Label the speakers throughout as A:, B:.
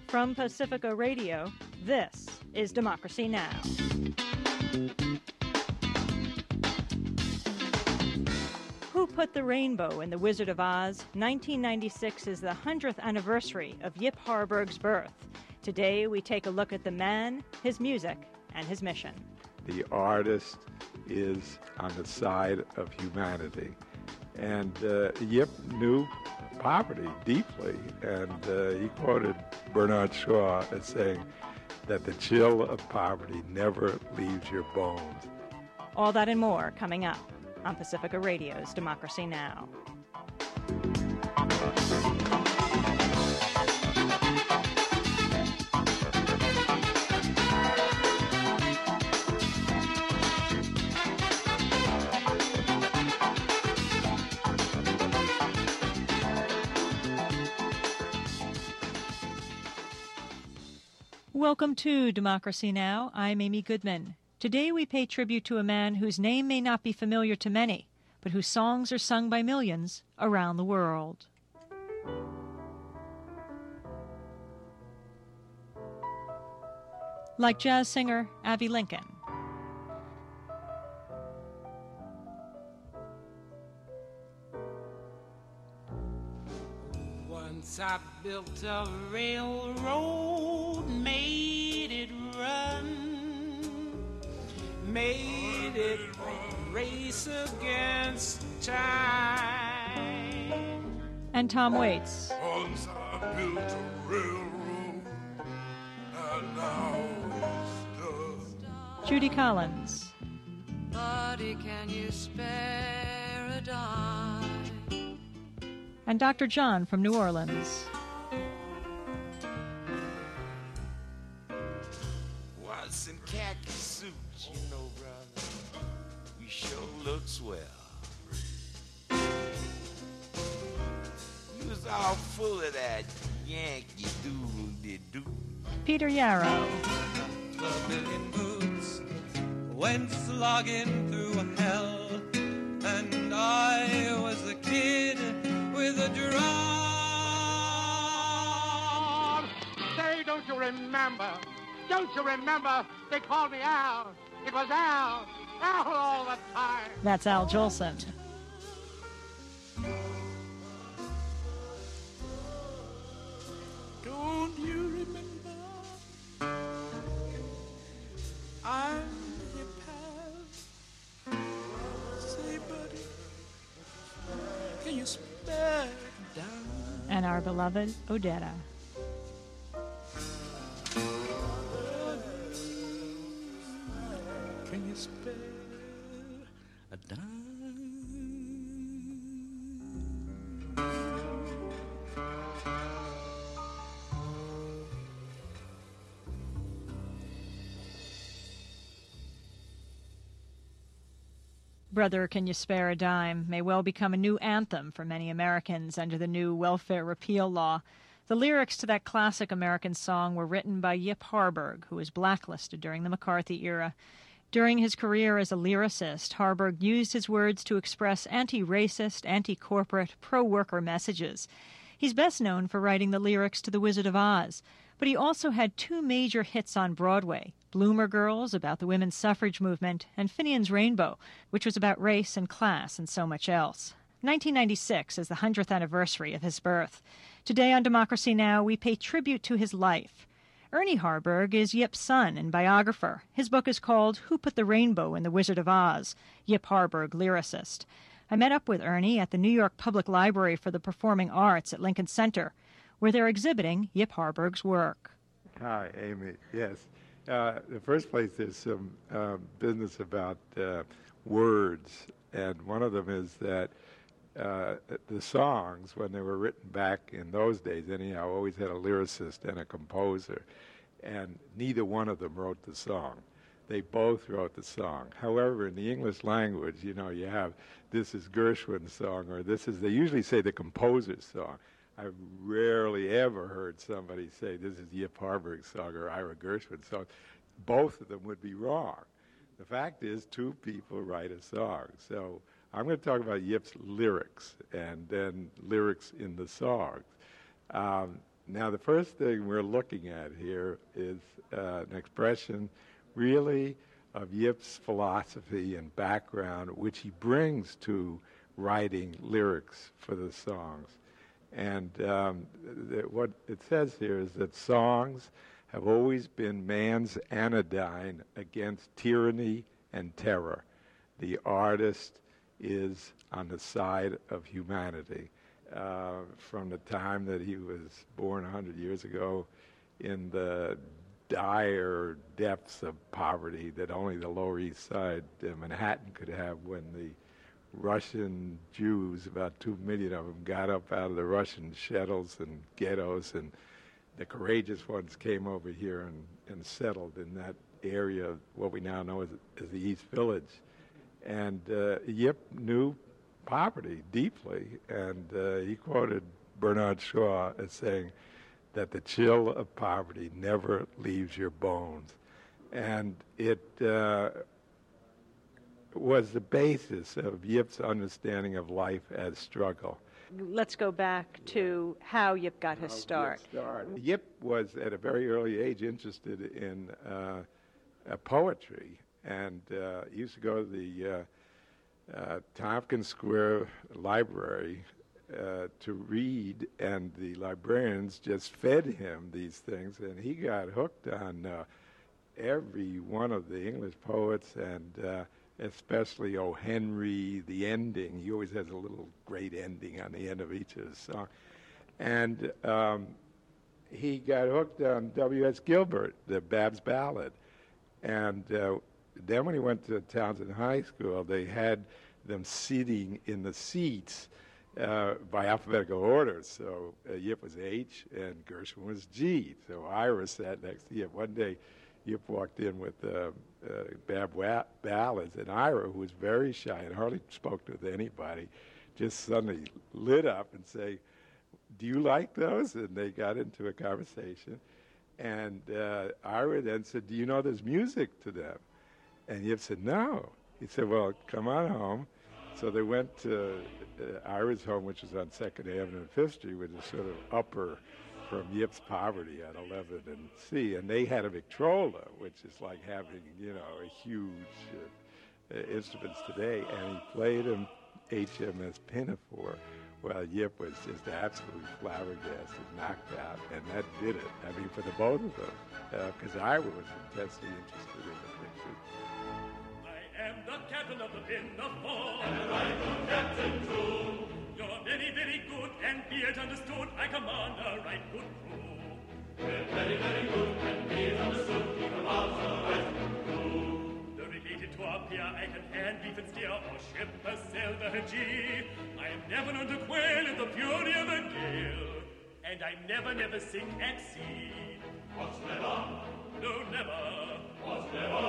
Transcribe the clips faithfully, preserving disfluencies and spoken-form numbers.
A: From Pacifica Radio, this is Democracy Now! Who Put the Rainbow in the Wizard of Oz? nineteen ninety-six is the hundredth anniversary of Yip Harburg's birth. Today we take a look at the man, his music, and his mission.
B: The artist is on the side of humanity. And uh, Yip knew poverty deeply, and uh, he quoted Bernard Shaw as saying that the chill of poverty never leaves your bones.
A: All that and more coming up on Pacifica Radio's Democracy Now! Welcome to Democracy Now! I'm Amy Goodman. Today we pay tribute to a man whose name may not be familiar to many, but whose songs are sung by millions around the world. Like jazz singer Avi Lincoln.
C: Once I built a railroad, made it run, made it race against time.
A: And Tom Waits.
D: Once I built a railroad, and now it's done.
A: Judy Collins.
E: Buddy, can you spare a dime?
A: And Doctor John from New Orleans.
C: Once in khaki suits, you know, brother, we sure look swell. You was all full of that Yankee doodle-de-doo.
A: Peter Yarrow.
F: The million boots went slogging through hell, and I was a kid with a drum.
G: Say, don't you remember? Don't you remember? They called me Al. It was Al. Al all the time.
A: That's Al Jolson.
C: Don't you remember? I'm your pal. Say, buddy, can you spare a dime?
A: And our beloved Odetta.
C: Can you spare a dime?
A: Brother, Can You Spare a Dime may well become a new anthem for many Americans under the new welfare repeal law. The lyrics to that classic American song were written by Yip Harburg, who was blacklisted during the McCarthy era. During his career as a lyricist, Harburg used his words to express anti-racist, anti-corporate, pro-worker messages. He's best known for writing the lyrics to The Wizard of Oz, but he also had two major hits on Broadway, Bloomer Girls, about the women's suffrage movement, and Finian's Rainbow, which was about race and class and so much else. nineteen ninety-six is the hundredth anniversary of his birth. Today on Democracy Now! We pay tribute to his life. Ernie Harburg is Yip's son and biographer. His book is called Who Put the Rainbow in the Wizard of Oz? Yip Harburg, lyricist. I met up with Ernie at the New York Public Library for the Performing Arts at Lincoln Center, where they're exhibiting Yip Harburg's work.
B: Hi, Amy. Yes. Uh, in the first place, there's some uh, business about uh, words, and one of them is that uh, the songs, when they were written back in those days, anyhow, always had a lyricist and a composer, and neither one of them wrote the song. They both wrote the song. However, in the English language, you know, you have this is Gershwin's song, or this is, they usually say the composer's song. I've rarely ever heard somebody say this is Yip Harburg's song or Ira Gershwin's song. Both of them would be wrong. The fact is, two people write a song. So I'm going to talk about Yip's lyrics and then lyrics in the songs. Um, now, the first thing we're looking at here is uh, an expression really of Yip's philosophy and background, which he brings to writing lyrics for the songs. And um, th- what it says here is that songs have always been man's anodyne against tyranny and terror. The artist is on the side of humanity. Uh, from the time that he was born one hundred years ago in the dire depths of poverty that only the Lower East Side, uh, Manhattan, could have when the Russian Jews, about two million of them, got up out of the Russian shtetls and ghettos, and the courageous ones came over here and, and settled in that area of what we now know as, as the East Village. And uh, Yip knew poverty deeply, and uh, he quoted Bernard Shaw as saying that the chill of poverty never leaves your bones. And it uh, was the basis of Yip's understanding of life as struggle.
H: Let's go back to how Yip got his start.
B: Yip was, at a very early age, interested in uh, uh, poetry, and uh, he used to go to the uh, uh, Tompkins Square Library uh, to read, and the librarians just fed him these things, and he got hooked on uh, every one of the English poets, and uh, especially O. Henry, the ending. He always has a little great ending on the end of each of his songs. And um, he got hooked on W S Gilbert, the Bab's Ballad. And uh, then when he went to Townsend High School, they had them sitting in the seats uh, by alphabetical order. So uh, Yip was H and Gershwin was G. So Ira sat next to Yip. One day, Yip walked in with uh, uh, Bab wa- Ballads, and Ira, who was very shy and hardly spoke to anybody, just suddenly lit up and say, "Do you like those?" And they got into a conversation. And uh, Ira then said, "Do you know there's music to them?" And Yip said, "No." He said, "Well, come on home." So they went to uh, Ira's home, which was on second Avenue and fifth Street, which is sort of upper from Yip's poverty at eleventh and C. And they had a Victrola, which is like having, you know, a huge uh, uh, instruments today. And he played him H M S Pinafore. Well, Yip was just absolutely flabbergasted, knocked out, and that did it. I mean, for the both of them, because uh, Ira was intensely interested in the picture.
I: I am the captain of the Pinafore, and I am captain too. You're very, very good, and be it understood, I command a right good crew. We're very, very good, and be it understood, we command a right good crew. Navigated to appear, I can hand, beef and steer, or ship a sail the G. I am never known to quail at the fury of a gale, and I never, never sink at sea. What's never? No, never. What's never?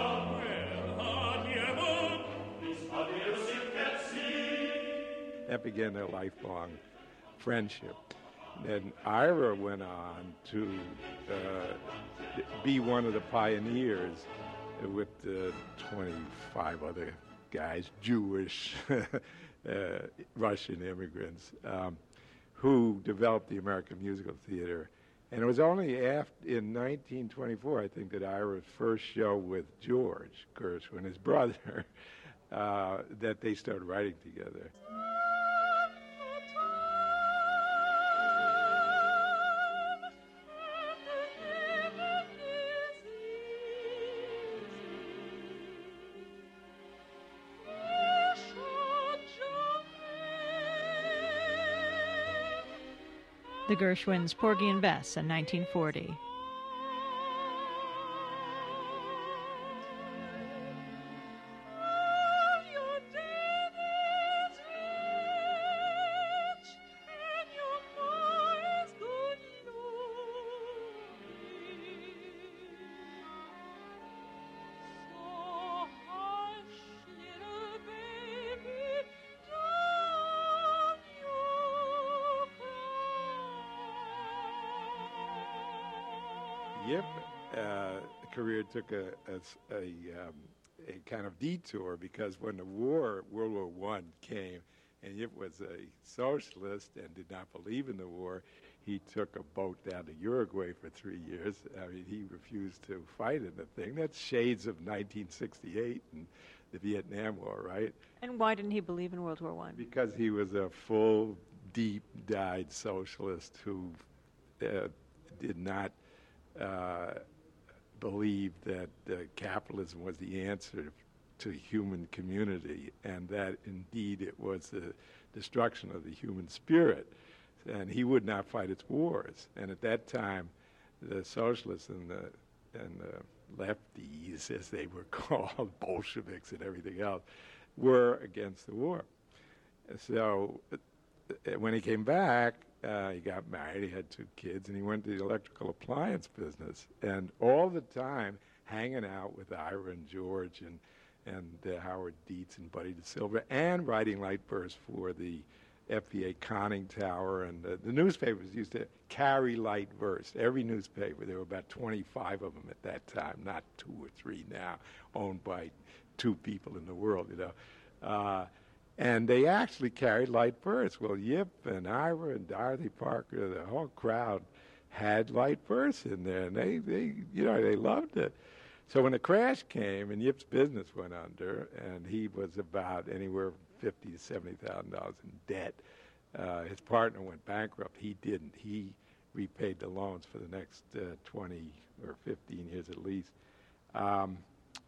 I: Well, hardly ever. This hardly ever sink at sea.
B: That began their lifelong friendship. And Ira went on to uh, be one of the pioneers with uh, twenty-five other guys, Jewish, uh, Russian immigrants, um, who developed the American musical theater. And it was only after, in nineteen twenty-four, I think, that Ira's first show with George Gershwin, his brother, uh, that they started writing together.
A: The Gershwins' Porgy and Bess in nineteen forty.
B: Yip uh, career took a, a, a, um, a kind of detour because when the war, World War One came, and Yip was a socialist and did not believe in the war. He took a boat down to Uruguay for three years. I mean, he refused to fight in the thing. That's shades of nineteen sixty-eight and the Vietnam War, right?
H: And why didn't he believe in World War One?
B: Because he was a full, deep-dyed socialist who uh, did not uh, believe that uh, capitalism was the answer to human community, and that indeed it was the destruction of the human spirit. And he would not fight its wars. And at that time, the socialists and the, and the lefties, as they were called, Bolsheviks and everything else, were against the war. So uh, when he came back, uh, he got married, he had two kids, and he went to the electrical appliance business. And all the time, hanging out with Ira and George and, and uh, Howard Dietz and Buddy DeSilva, and writing light bursts for the F B A conning tower, and uh, the newspapers used to carry light verse. Every newspaper, there were about twenty-five of them at that time, not two or three now, owned by two people in the world, you know. Uh, and they actually carried light verse. Well, Yip and Ira and Dorothy Parker, the whole crowd had light verse in there, and they, they, you know, they loved it. So when the crash came and Yip's business went under, and he was about anywhere fifty to seventy thousand dollars in debt. Uh, his partner went bankrupt. He didn't. He repaid the loans for the next uh, twenty or fifteen years at least. Um,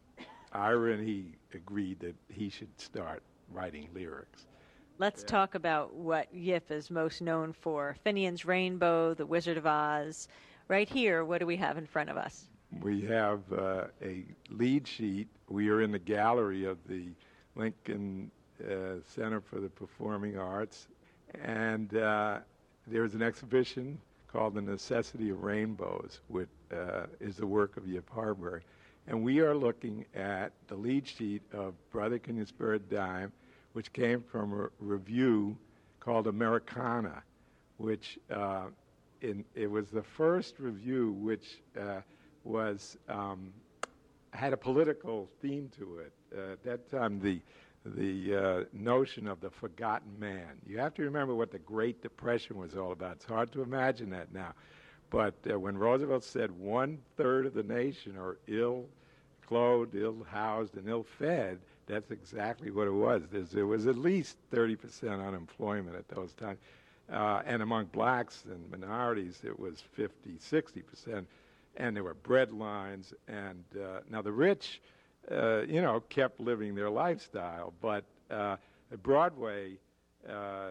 B: Ira and he agreed that he should start writing lyrics.
H: Let's
B: Yeah.
H: talk about what Yip is most known for. Finian's Rainbow, The Wizard of Oz. Right here, what do we have in front of us?
B: We have uh, a lead sheet. We are in the gallery of the Lincoln Uh, Center for the Performing Arts, and uh, there's an exhibition called The Necessity of Rainbows, which uh, is the work of Yip Harburg. And we are looking at the lead sheet of Brother Can You Spare a Dime, which came from a review called Americana, which uh, in, it was the first review which uh, was um, had a political theme to it. Uh, at that time, the the uh, notion of the forgotten man. You have to remember what the Great Depression was all about. It's hard to imagine that now. But uh, when Roosevelt said one-third of the nation are ill-clothed, ill-housed, and ill-fed, that's exactly what it was. There's, there was at least thirty percent unemployment at those times. Uh, and among blacks and minorities, it was fifty, sixty percent. And there were bread lines. And uh, now the rich, Uh, you know, kept living their lifestyle, but uh, Broadway uh,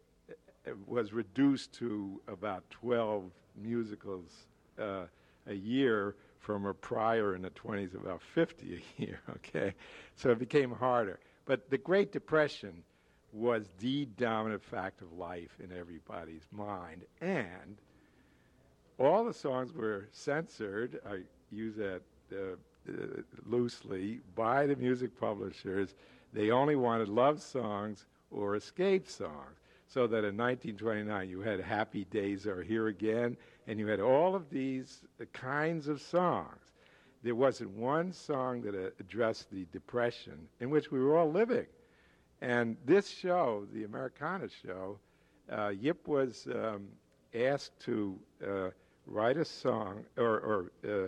B: was reduced to about twelve musicals uh, a year from a prior in the twenties, about fifty a year, okay? So it became harder. But the Great Depression was the dominant fact of life in everybody's mind, and all the songs were censored. I use that uh, Uh, loosely by the music publishers. They only wanted love songs or escape songs. So that in nineteen twenty-nine you had Happy Days Are Here Again, and you had all of these uh, kinds of songs. There wasn't one song that uh, addressed the Depression in which we were all living. And this show, the Americana show, uh, Yip was um, asked to uh, write a song or, or uh,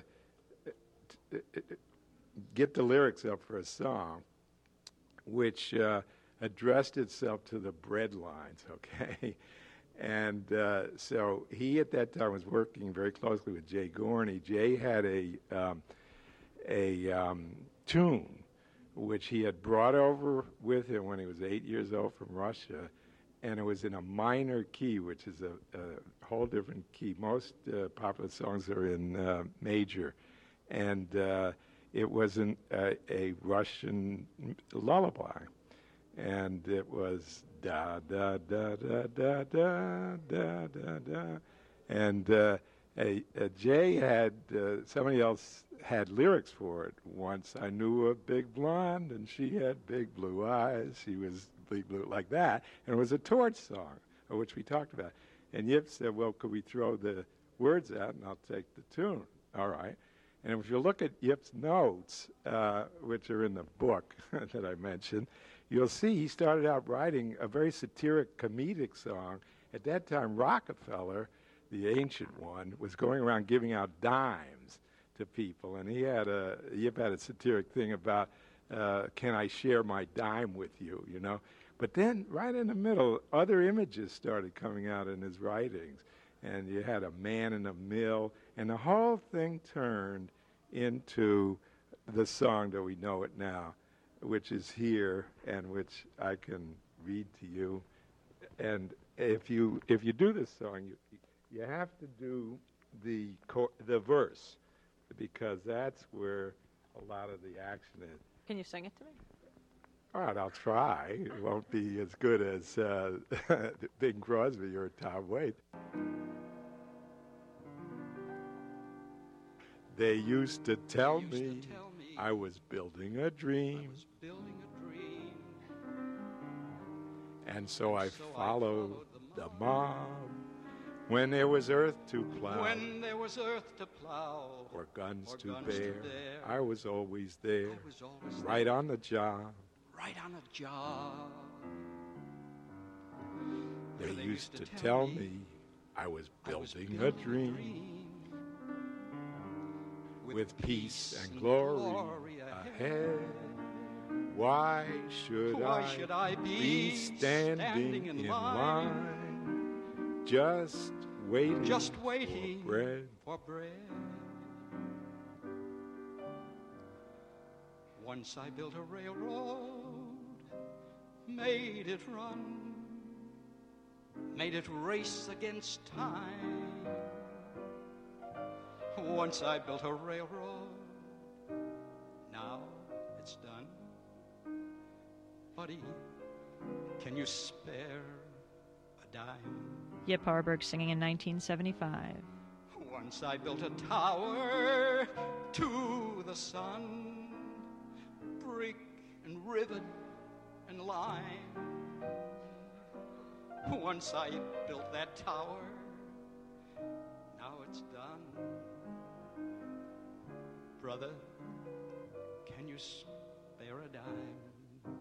B: get the lyrics up for a song which uh, addressed itself to the bread lines, okay? And uh, so he at that time was working very closely with Jay Gorney. Jay had a, um, a um, tune which he had brought over with him when he was eight years old from Russia, and it was in a minor key, which is a, a whole different key. Most uh, popular songs are in uh, major. And uh, it was an, uh, a Russian lullaby, and it was da da da da da da da da da, and uh, a, a Jay had uh, somebody else had lyrics for it. Once I knew a big blonde, and she had big blue eyes. She was big blue like that, and it was a torch song, of which we talked about. And Yip said, "Well, could we throw the words out, and I'll take the tune?" All right. And if you look at Yip's notes, uh, which are in the book that I mentioned, you'll see he started out writing a very satiric, comedic song. At that time, Rockefeller, the ancient one, was going around giving out dimes to people, and he had a he had a satiric thing about, uh, can I share my dime with you, you know? But then, right in the middle, other images started coming out in his writings, and you had a man in a mill, and the whole thing turned into the song that we know it now, which is here, and which I can read to you. And if you if you do this song, you you have to do the co- the verse, because that's where a lot of the action is.
H: Can you sing it to me?
B: All right, I'll try. It won't be as good as uh, Bing Crosby or Tom Waits. They used to tell,
F: used
B: me,
F: to tell me
B: I was building a dream,
F: I was building a dream.
B: and so I
F: So I
B: followed
F: followed the
B: the
F: mob.
B: mob. When there was earth to plow,
F: When there was earth to plow,
B: or guns,
F: or
B: to,
F: guns
B: bear,
F: to bear,
B: I was always there,
F: I was always
B: right
F: there,
B: on the job.
F: right on a job.
B: They,
F: They
B: used to tell me I was
F: I was
B: building,
F: building
B: a dream, with peace and glory ahead. Why should
F: Why
B: I
F: should I
B: be
F: be
B: standing,
F: standing
B: in
F: in
B: line,
F: line,
B: just waiting,
F: just waiting
B: for bread?
F: for bread? Once I built a railroad, made it run, made it race against time. Once I built a railroad, now it's done. Buddy, can you spare a dime?
A: Yip Harburg singing in nineteen seventy-five.
F: Once I built a tower to the sun, brick and rivet and lime. Once I built that tower, now it's done. Brother, can you spare a dime?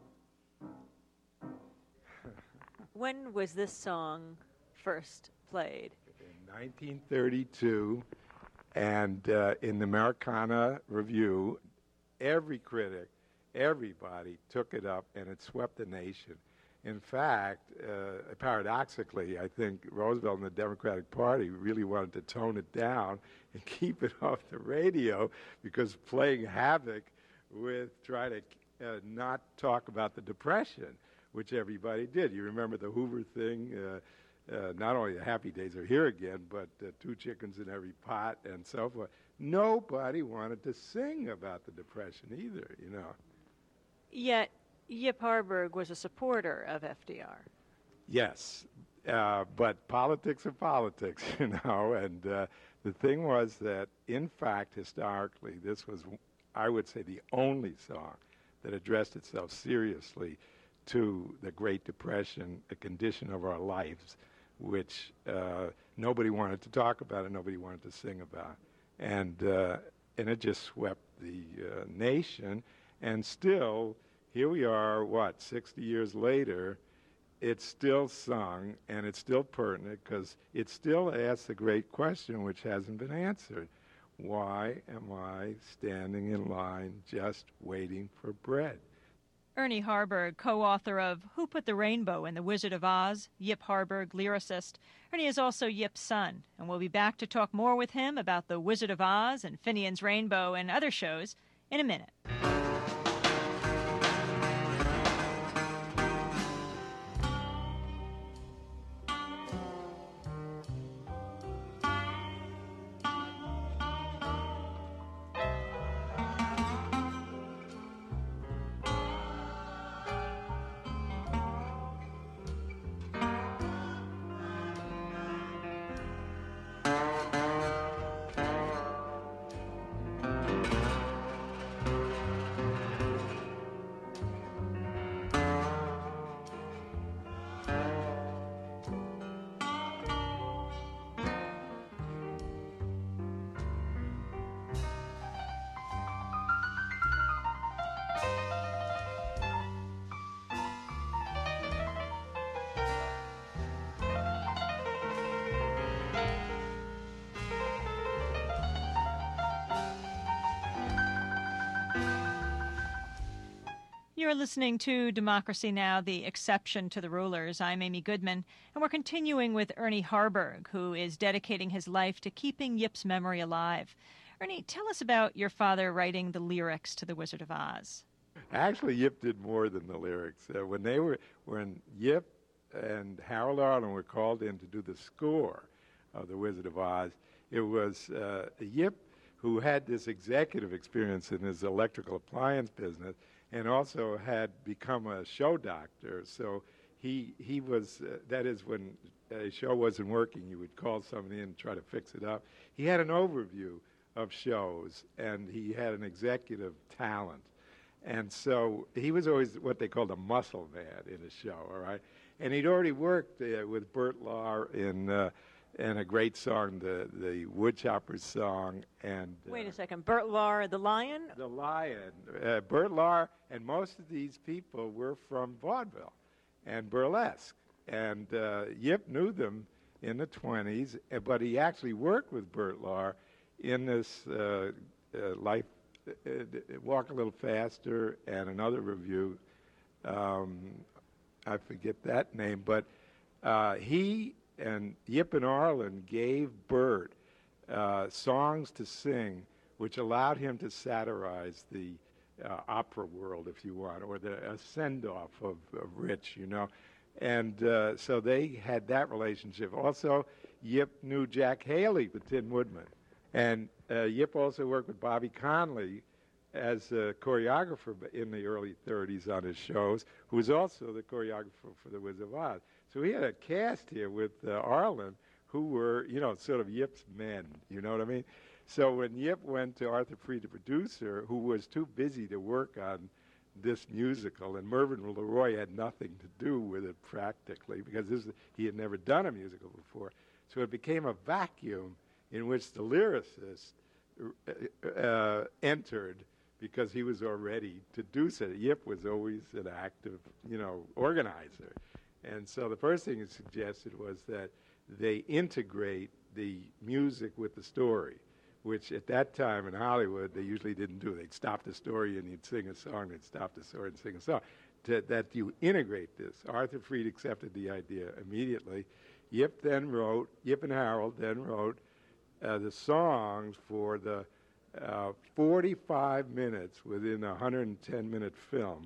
H: When was this song first played?
B: In nineteen thirty-two, and uh, in the Americana Review, every critic, everybody took it up, and it swept the nation. In fact, uh, paradoxically, I think Roosevelt and the Democratic Party really wanted to tone it down and keep it off the radio, because playing havoc with trying to uh, not talk about the Depression, which everybody did. You remember the Hoover thing? Uh, uh, not only the Happy Days are here again, but uh, two chickens in every pot and so forth. Nobody wanted to sing about the Depression either, you know.
H: Yet Yip Harburg was a supporter of F D R.
B: Yes, uh, but politics are politics, you know, and uh, the thing was that, in fact, historically, this was, I would say, the only song that addressed itself seriously to the Great Depression, a condition of our lives, which uh, nobody wanted to talk about and nobody wanted to sing about. And, uh, and it just swept the uh, nation, and still, here we are, what, sixty years later, it's still sung, and it's still pertinent, because it still asks the great question which hasn't been answered. Why am I standing in line just waiting for bread?
A: Ernie Harburg, co-author of Who Put the Rainbow in the Wizard of Oz, Yip Harburg, lyricist. Ernie is also Yip's son, and we'll be back to talk more with him about the Wizard of Oz and Finian's Rainbow and other shows in a minute. You're listening to Democracy Now!, the exception to the rulers. I'm Amy Goodman, and we're continuing with Ernie Harburg, who is dedicating his life to keeping Yip's memory alive. Ernie, tell us about your father writing the lyrics to The Wizard of Oz.
B: Actually, Yip did more than the lyrics. Uh, when they were, when Yip and Harold Arlen were called in to do the score of The Wizard of Oz, it was uh, Yip who had this executive experience in his electrical appliance business and also had become a show doctor. So he he was, uh, that is, when a show wasn't working, you would call somebody in and try to fix it up. He had an overview of shows, and he had an executive talent. And so he was always what they called a muscle man in a show, all right? And he'd already worked uh, with Bert Lahr in uh, in a great song, the the Woodchoppers song. And uh,
H: Wait a second, Bert Lahr, the Lion?
B: The Lion. Uh, Bert Lahr, and most of these people were from vaudeville and burlesque. And uh, Yip knew them in the twenties, uh, but he actually worked with Bert Lahr in this uh, uh, Life, uh, uh, Walk a Little Faster, and another review. Um, I forget that name, but uh, he and Yip and Arlen gave Bert uh, songs to sing, which allowed him to satirize the uh, opera world, if you want, or the a send-off of, of Rich, you know. And uh, so they had that relationship. Also, Yip knew Jack Haley, the Tin Woodman. And uh, Yip also worked with Bobby Conley as a choreographer in the early thirties on his shows, who was also the choreographer for The Wizard of Oz. So he had a cast here with uh, Arlen, who were, you know, sort of Yip's men, you know what I mean? So when Yip went to Arthur Freed, the producer, who was too busy to work on this musical, and Mervyn LeRoy had nothing to do with it practically, because this, he had never done a musical before. So it became a vacuum in which the lyricist uh, entered, because he was already to do so. Yip was always an active, you know, organizer. And so the first thing he suggested was that they integrate the music with the story, which at that time in Hollywood they usually didn't do. They'd stop the story and you'd sing a song, they'd stop the story and sing a song. To, that you integrate this. Arthur Freed accepted the idea immediately. Yip then wrote, Yip and Harold then wrote uh, the songs for the uh, forty-five minutes within a one hundred ten minute film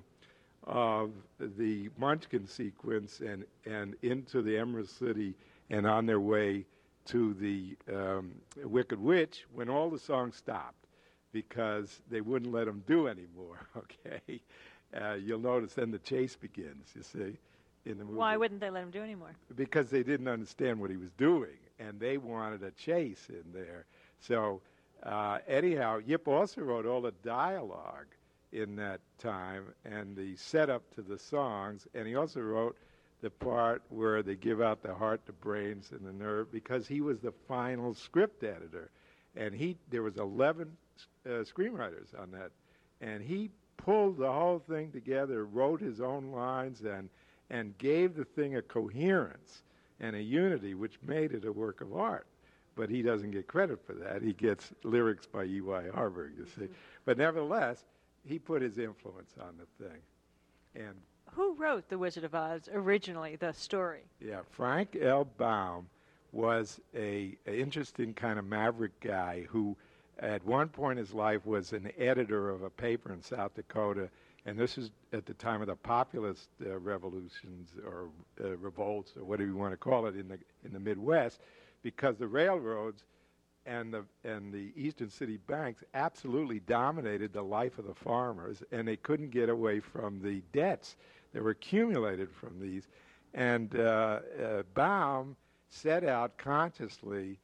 B: of the Munchkin sequence and, and into the Emerald City and on their way to the um, Wicked Witch, when all the songs stopped because they wouldn't let them do anymore, okay? Uh, you'll notice then the chase begins, you see, in the movie.
H: Why wouldn't they let him do anymore?
B: Because they didn't understand what he was doing, and they wanted a chase in there. So uh, anyhow, Yip also wrote all the dialogue in that time and the setup to the songs, and he also wrote the part where they give out the heart, the brains, and the nerve, because he was the final script editor. And he there was eleven uh, screenwriters on that, and he pulled the whole thing together, wrote his own lines, and and gave the thing a coherence and a unity, which made it a work of art. But he doesn't get credit for that. He gets lyrics by E Y Harburg, you see. But nevertheless, he put his influence on the thing. And
H: who wrote The Wizard of Oz originally, the story?
B: Yeah, Frank L. Baum was a, a interesting kind of maverick guy who at one point in his life was an editor of a paper in South Dakota, and this is at the time of the populist uh, revolutions or uh, revolts or whatever you want to call it in the in the Midwest, because the railroads and the and the Eastern City banks absolutely dominated the life of the farmers, and they couldn't get away from the debts that were accumulated from these. And uh, uh, Baum set out consciously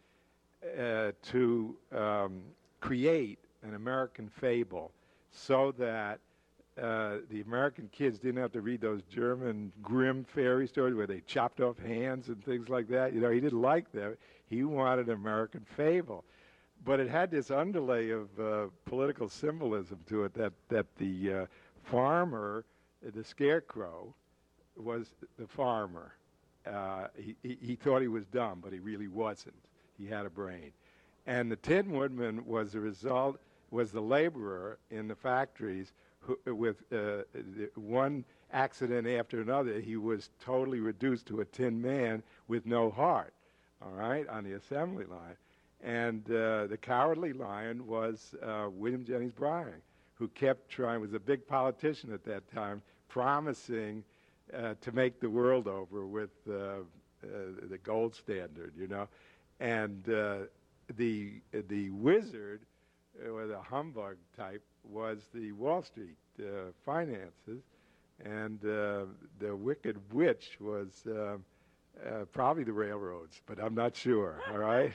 B: uh, to um, create an American fable so that uh, the American kids didn't have to read those German grim fairy stories where they chopped off hands and things like that. You know, he didn't like that. He wanted an American fable. But it had this underlay of uh, political symbolism to it, that, that the uh, farmer, the scarecrow, was the farmer. Uh, he, he, he thought he was dumb, but he really wasn't. He had a brain. And the Tin Woodman was the result, was the laborer in the factories who, with uh, one accident after another, he was totally reduced to a tin man with no heart, all right, on the assembly line. And uh, the Cowardly Lion was uh, William Jennings Bryan, who kept trying, was a big politician at that time, promising uh, to make the world over with uh, uh, the gold standard, you know. And uh, the the wizard, uh, or the humbug type, was the Wall Street uh, finances, and uh, the wicked witch was uh, uh, probably the railroads, but I'm not sure, all right?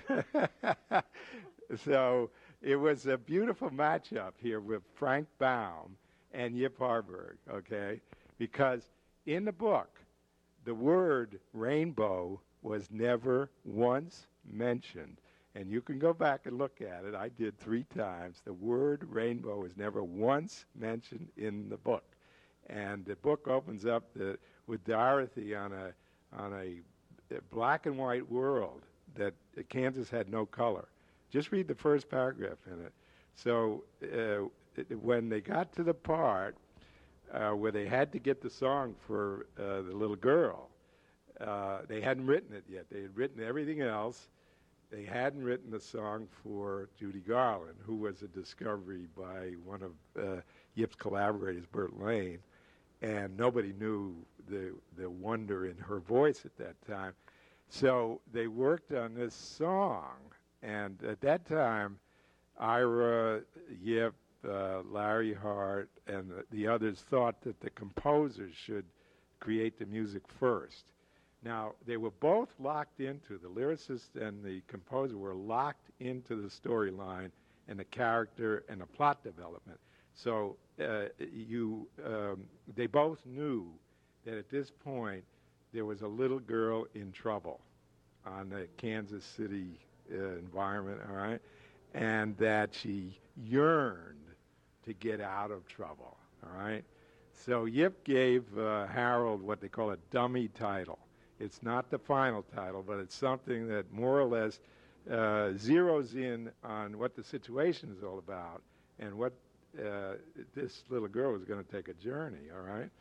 B: So it was a beautiful matchup here with Frank Baum and Yip Harburg, okay? Because in the book, the word rainbow was never once mentioned. And you can go back and look at it. I did three times. The word rainbow is never once mentioned in the book. And the book opens up the, with Dorothy on a on a, a black and white world that uh, Kansas had no color. Just read the first paragraph in it. So uh, it, when they got to the part uh, where they had to get the song for uh, the little girl, uh, they hadn't written it yet. They had written everything else. They hadn't written the song for Judy Garland, who was a discovery by one of uh, Yip's collaborators, Burt Lane, and nobody knew the the wonder in her voice at that time. So they worked on this song, and at that time, Ira, Yip, uh, Larry Hart, and the, the others thought that the composers should create the music first. Now, they were both locked into, the lyricist and the composer were locked into the storyline and the character and the plot development. So uh, you, um, they both knew that at this point there was a little girl in trouble on the Kansas City uh, environment, all right, and that she yearned to get out of trouble, all right. So Yip gave uh, Harold what they call a dummy title. It's not the final title, but it's something that more or less uh, zeroes in on what the situation is all about and what uh, this little girl was going to take a journey, all right?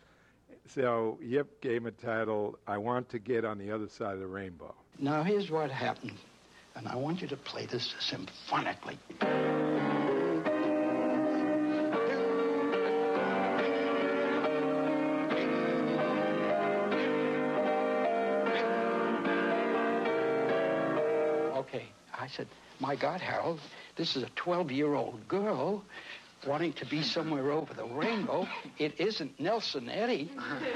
B: So Yip gave him a title, I Want to Get on the Other Side of the Rainbow.
J: Now, here's what happened, and I want you to play this symphonically. Okay, I said, my God, Harold, this is a twelve-year-old girl wanting to be somewhere over the rainbow. It isn't Nelson Eddy.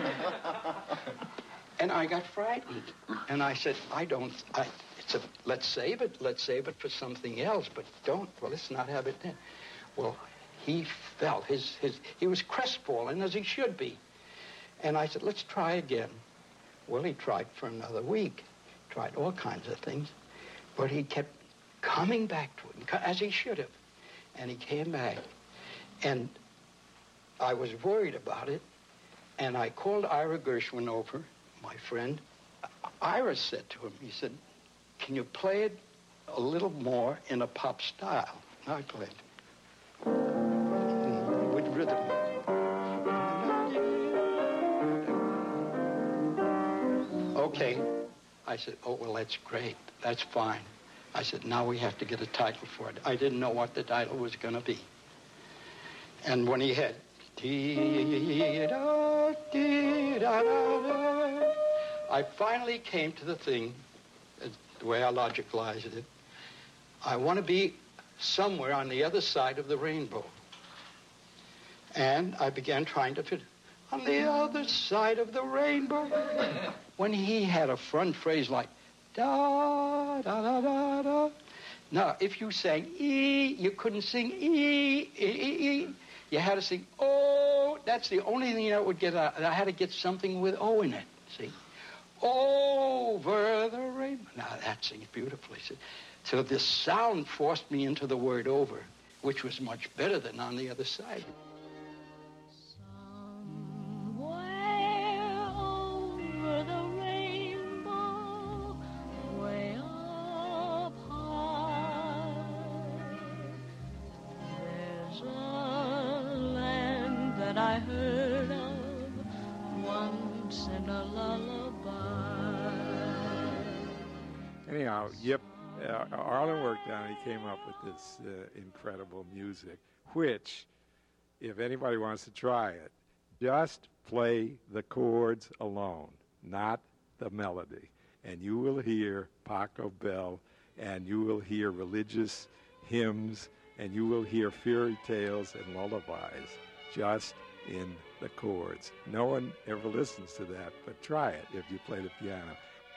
J: And I got frightened. And I said, I don't, I, it's a, let's save it. Let's save it for something else, but don't, well, let's not have it then. Well, he felt, his, his, he was crestfallen, as he should be. And I said, let's try again. Well, he tried for another week, tried all kinds of things. But he kept coming back to it, as he should have. And he came back. And I was worried about it. And I called Ira Gershwin over, my friend. Ira said to him, he said, can you play it a little more in a pop style? And I played with rhythm. Okay. I said, oh, well, that's great. That's fine. I said, now we have to get a title for it. I didn't know what the title was going to be. And when he had, I finally came to the thing, the way I logicalized it. I want to be somewhere on the other side of the rainbow. And I began trying to fit on the other side of the rainbow. When he had a front phrase like, da, da, da, da, da. Now, if you sang E, you couldn't sing E, E, E, E. You had to sing O. That's the only thing that would get out. I had to get something with O in it, see? Over the rainbow. Now, that sings beautifully. See? So this sound forced me into the word over, which was much better than on the other side.
E: I heard of once in a lullaby.
B: Anyhow, Yip, uh, Arlen worked on it. He came up with this uh, incredible music, which, if anybody wants to try it, just play the chords alone, not the melody. And you will hear Paco Bell, and you will hear religious hymns, and you will hear fairy tales and lullabies just in the chords. No one ever listens to that, but try it if you play the piano.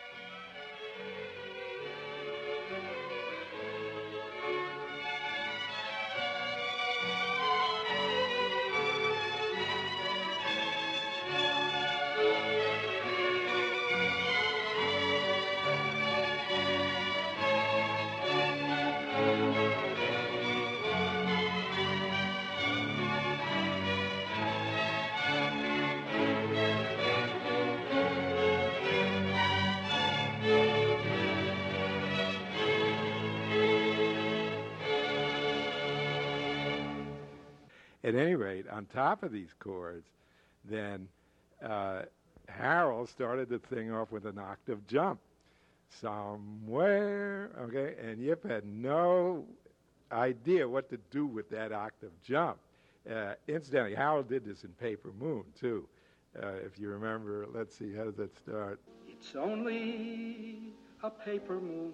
B: At any rate, on top of these chords, then uh, Harold started the thing off with an octave jump. Somewhere, okay? And Yip had no idea what to do with that octave jump. Uh, incidentally, Harold did this in Paper Moon, too. Uh, if you remember, let's see, how does that start?
J: It's only a paper moon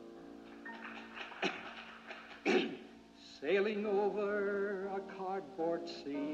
J: sailing over a cardboard sea.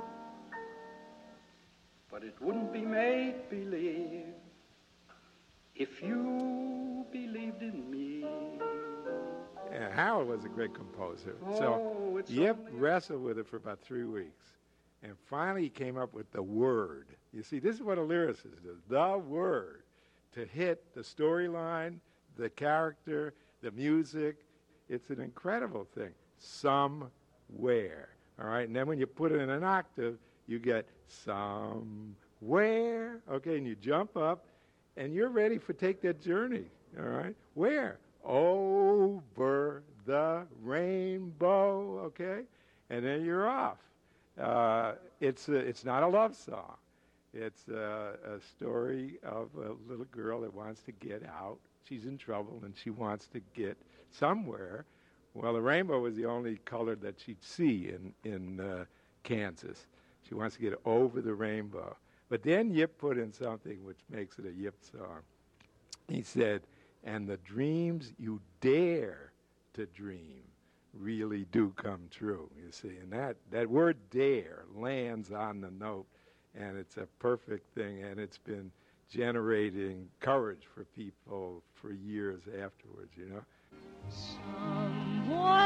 J: But it wouldn't be make-believe if you believed in me.
B: And Harold was a great composer.
J: Oh,
B: so
J: it's
B: Yip
J: only-
B: wrestled with it for about three weeks. And finally he came up with the word. You see, this is what a lyricist does. The word. To hit the storyline, the character, the music. It's an incredible thing. Somewhere. All right? And then when you put it in an octave, you get somewhere. Okay, and you jump up, and you're ready for take that journey. All right? Where? Over the rainbow. Okay? And then you're off. Uh, it's a, it's not a love song. It's a, a story of a little girl that wants to get out. She's in trouble, and she wants to get somewhere. Well, the rainbow was the only color that she'd see in, in uh, Kansas. She wants to get over the rainbow. But then Yip put in something which makes it a Yip song. He said, and the dreams you dare to dream really do come true, you see. And that, that word dare lands on the note, and it's a perfect thing, and it's been generating courage for people for years afterwards, you know.
E: Somewhere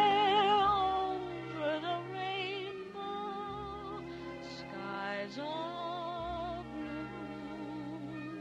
E: over the rainbow, skies are blue,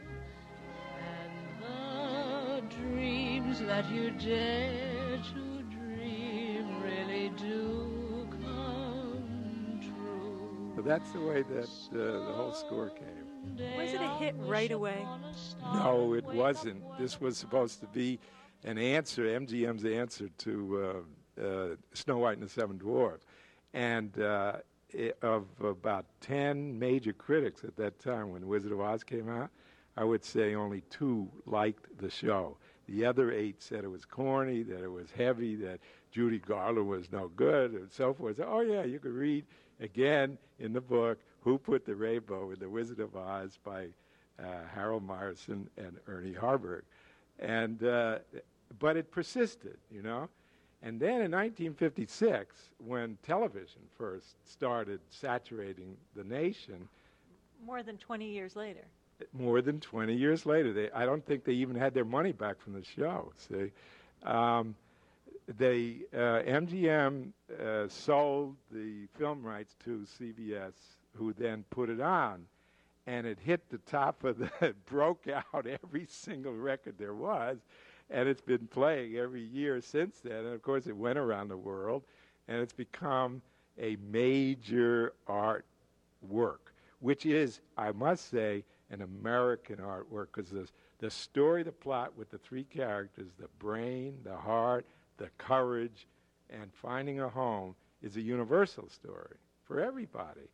E: and the dreams that you dare to dream really do come true.
B: So that's the way that uh, the whole score came.
H: Was it a hit right away?
B: No, it wasn't. This was supposed to be an answer, M G M's answer to uh, uh, Snow White and the Seven Dwarfs. And uh, it, of about ten major critics at that time when Wizard of Oz came out, I would say only two liked the show. The other eight said it was corny, that it was heavy, that Judy Garland was no good, and so forth. So, oh, yeah, you could read again in the book Who Put the Rainbow in the Wizard of Oz by uh, Harold Meyerson and Ernie Harburg. And, uh, but it persisted, you know. And then in nineteen fifty-six, when television first started saturating the nation,
H: More than twenty years later.
B: more than twenty years later, they, I don't think they even had their money back from the show, see. Um, they, uh, M G M uh, sold the film rights to C B S, who then put it on. And it hit the top of the, it broke out every single record there was, and it's been playing every year since then. And of course, it went around the world, and it's become a major art work, which is, I must say, an American artwork, because the, the story, the plot with the three characters, the brain, the heart, the courage, and finding a home is a universal story for everybody.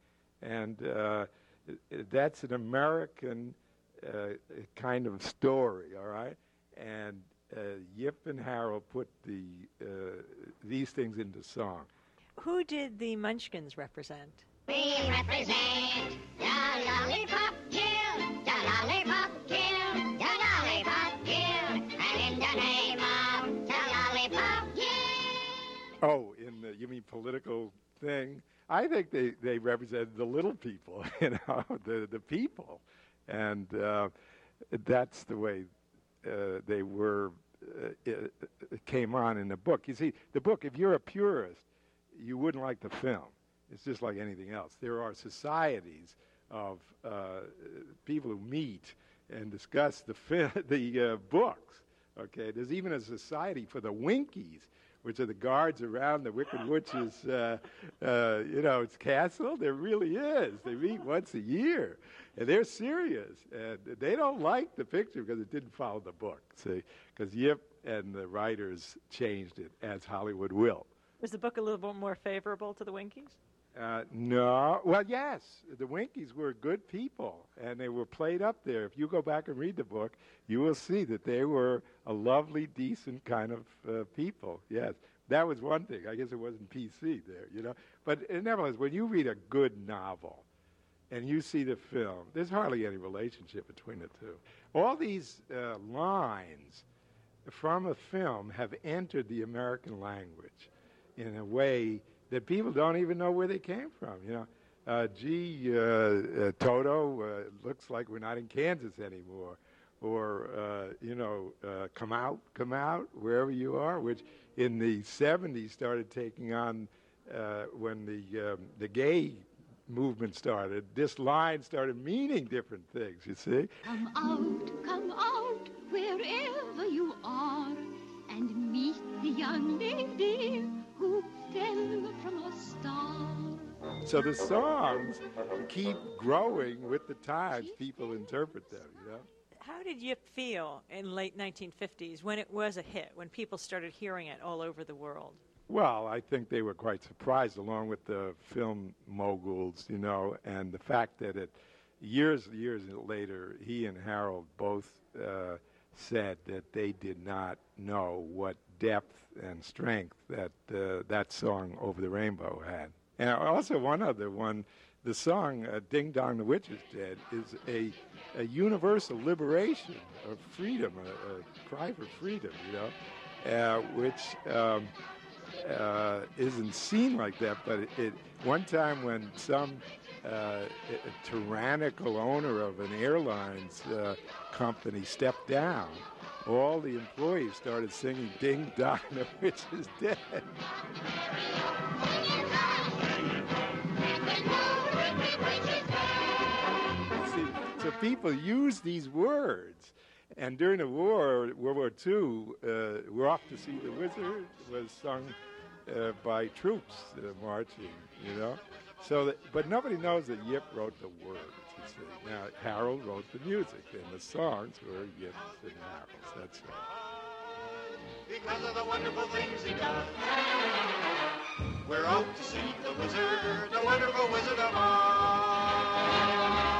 B: And uh, that's an American uh, kind of story, all right? And uh, Yip and Harold put the uh, these things into song.
H: Who did the Munchkins represent?
E: We represent the Lollipop Guild, the Lollipop Guild, the Lollipop Guild, and in the name of the Lollipop Guild.
B: Oh, in the, you mean political thing? I think they, they represented the little people, you know, the, the people. And uh, that's the way uh, they were, uh, it, it came on in the book. You see, the book, if you're a purist, you wouldn't like the film. It's just like anything else. There are societies of uh, people who meet and discuss the fi- the uh, books. Okay, there's even a society for the Winkies, which are the guards around the Wicked Witch's, uh, uh, you know, its castle. There really is. They meet once a year, and they're serious. And they don't like the picture because it didn't follow the book. See, because Yip and the writers changed it as Hollywood will.
H: Was the book a little bit more favorable to the Winkies?
B: Uh, no. Well, yes. The Winkies were good people, and they were played up there. If you go back and read the book, you will see that they were a lovely, decent kind of uh, people. Yes. That was one thing. I guess it wasn't P C there, you know. But uh, nevertheless, when you read a good novel and you see the film, there's hardly any relationship between the two. All these uh, lines from a film have entered the American language in a way that people don't even know where they came from, you know. Uh, gee, uh, uh, Toto, uh, looks like we're not in Kansas anymore. Or, uh, you know, uh, come out, come out, wherever you are, which in the seventies started taking on uh, when the, um, the gay movement started. This line started meaning different things, you see.
E: Come out, come out, wherever you are, and meet the young lady who fell from a star.
B: So the songs keep growing with the times people interpret them, you know.
H: How did Yip feel in late nineteen fifties when it was a hit, when people started hearing it all over the world?
B: Well, I think they were quite surprised, along with the film moguls, you know, and the fact that it, years, years later, he and Harold both uh, said that they did not know what depth and strength that uh, that song Over the Rainbow had. And also one other one, the song uh, Ding Dong the Witch is Dead is a, a universal liberation of freedom, a, a cry for freedom, you know, uh, which um, uh, isn't seen like that. But it, it one time when some uh, a tyrannical owner of an airlines uh, company stepped down, all the employees started singing Ding Dong the Witch is Dead. See, so people use these words. And during the war, World War Two, uh, We're Off to See the Wizard was sung uh, by troops uh, marching, you know. So, that, but nobody knows that Yip wrote the words, you see. Now, Harold wrote the music, and the songs were Yip's and Harold's, that's right.
K: Because of the wonderful things he does, we're out to see the wizard, the wonderful Wizard of Oz.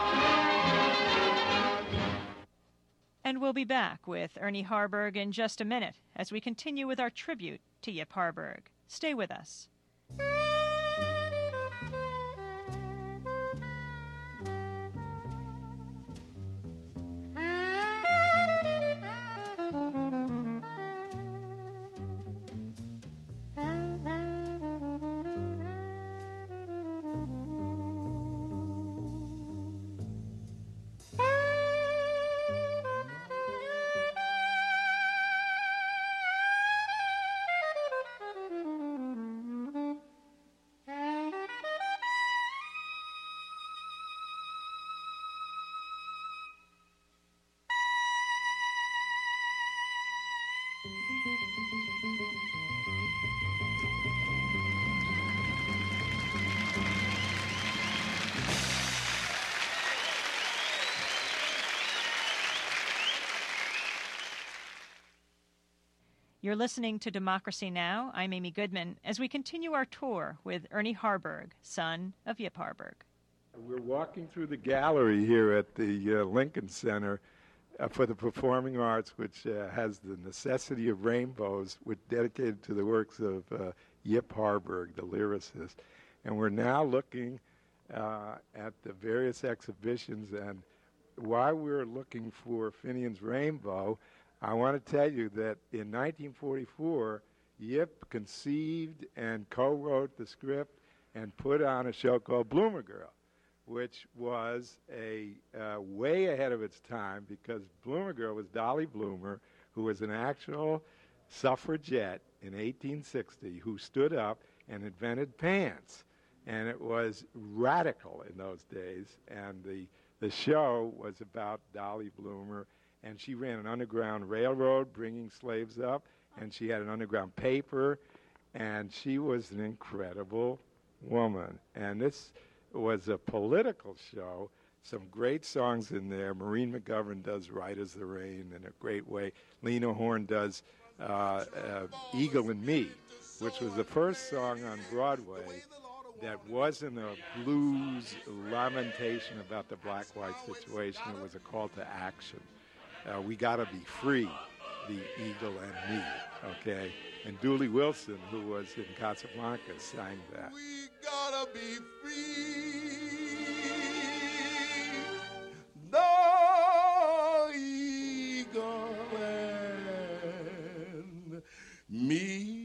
A: And we'll be back with Ernie Harburg in just a minute as we continue with our tribute to Yip Harburg. Stay with us. You're listening to Democracy Now! I'm Amy Goodman as we continue our tour with Ernie Harburg, son of Yip Harburg.
B: We're walking through the gallery here at the uh, Lincoln Center uh, for the Performing Arts, which uh, has the Necessity of Rainbows, which dedicated to the works of uh, Yip Harburg, the lyricist. And we're now looking uh, at the various exhibitions. And while we're looking for Finian's Rainbow, I want to tell you that in nineteen forty-four, Yip conceived and co-wrote the script and put on a show called Bloomer Girl, which was a uh, way ahead of its time, because Bloomer Girl was Dolly Bloomer, who was an actual suffragette in eighteen sixty who stood up and invented pants. And it was radical in those days. And the, the show was about Dolly Bloomer, and she ran an underground railroad bringing slaves up, and she had an underground paper, and she was an incredible woman. And this was a political show. Some great songs in there. Maureen McGovern does Right as the Rain in a great way. Lena Horne does uh, uh, Eagle and Me, which was the first song on Broadway that wasn't a blues lamentation about the black-white situation. It was a call to action. Uh, we gotta be free, the Eagle and Me, okay? And Dooley Wilson, who was in Casablanca, sang that.
D: We gotta be free. The eagle and me.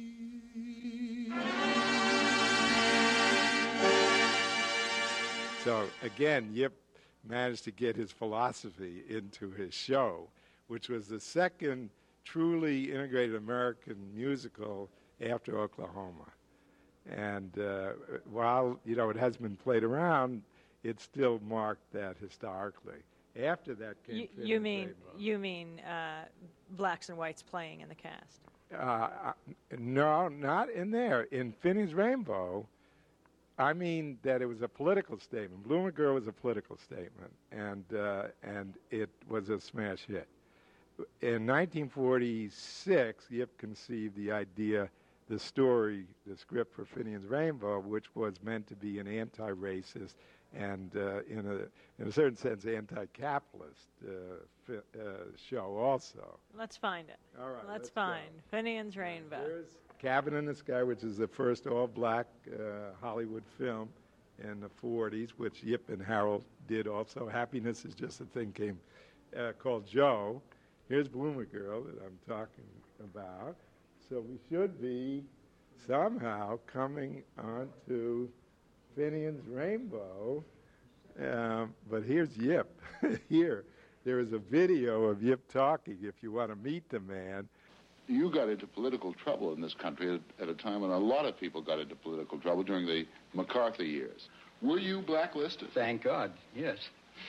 B: So again, Yip managed to get his philosophy into his show, which was the second truly integrated American musical after Oklahoma. And uh, while, you know, it has been played around, it still marked that historically. After that came
H: You,
B: Finn
H: you
B: and
H: mean
B: Rainbow.
H: you mean uh, blacks and whites playing in the cast?
B: Uh, no, not in there. In Finney's Rainbow, I mean that it was a political statement. Bloomer Girl was a political statement, and uh, and it was a smash hit. In nineteen forty-six, Yip conceived the idea, the story, the script for Finian's Rainbow, which was meant to be an anti-racist and, uh, in a in a certain sense, anti-capitalist uh, fi- uh, show also.
H: Let's find it.
B: All right,
H: Let's
B: let's go.
H: find Finian's Rainbow.
B: Here's Cabin in the Sky, which is the first all-black uh, Hollywood film in the forties, which Yip and Harold did also. Happiness is Just a Thing came uh, called Joe. Here's Bloomer Girl that I'm talking about. So we should be somehow coming onto Finian's Rainbow. Um, but here's Yip. Here, there is a video of Yip talking if you want to meet the man.
L: You got into political trouble in this country at, at a time when a lot of people got into political trouble during the McCarthy years. Were you blacklisted?
J: Thank God, yes.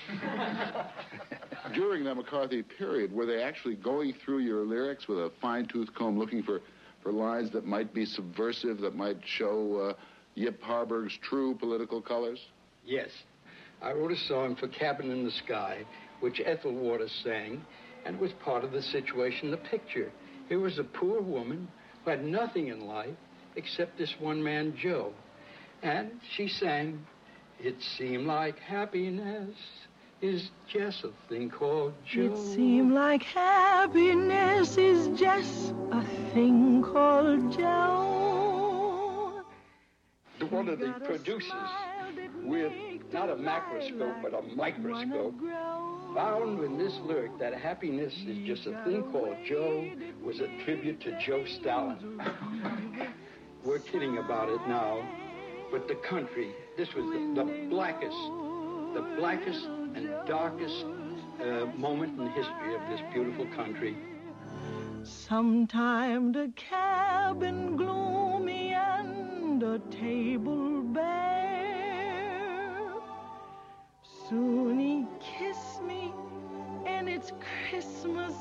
L: During the McCarthy period, were they actually going through your lyrics with a fine-tooth comb looking for, for lines that might be subversive, that might show uh, Yip Harburg's true political colors?
J: Yes. I wrote a song for Cabin in the Sky, which Ethel Waters sang, and it was part of the situation, the picture. Here was a poor woman who had nothing in life except this one man, Joe. And she sang, "It seemed like happiness is just a thing called Joe."
M: It seemed like happiness is just a thing called Joe.
J: The one of the producers, with not a macroscope, but a microscope, found in this lyric that happiness is just a thing called Joe was a tribute to Joe Stalin. We're kidding about it now, but the country, this was the, the blackest, the blackest and darkest uh, moment in the history of this beautiful country.
M: Sometime the cabin gloomy and the table bare. Soon he kissed me, and it's Christmas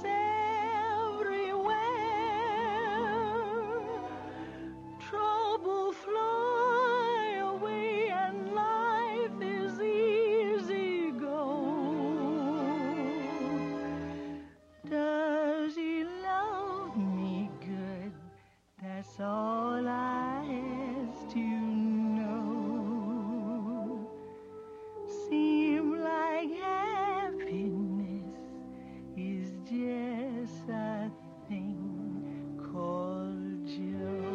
M: everywhere. Trouble fly away, and life is easy go. Does he love me good? That's all I ask to know. thing called Joe.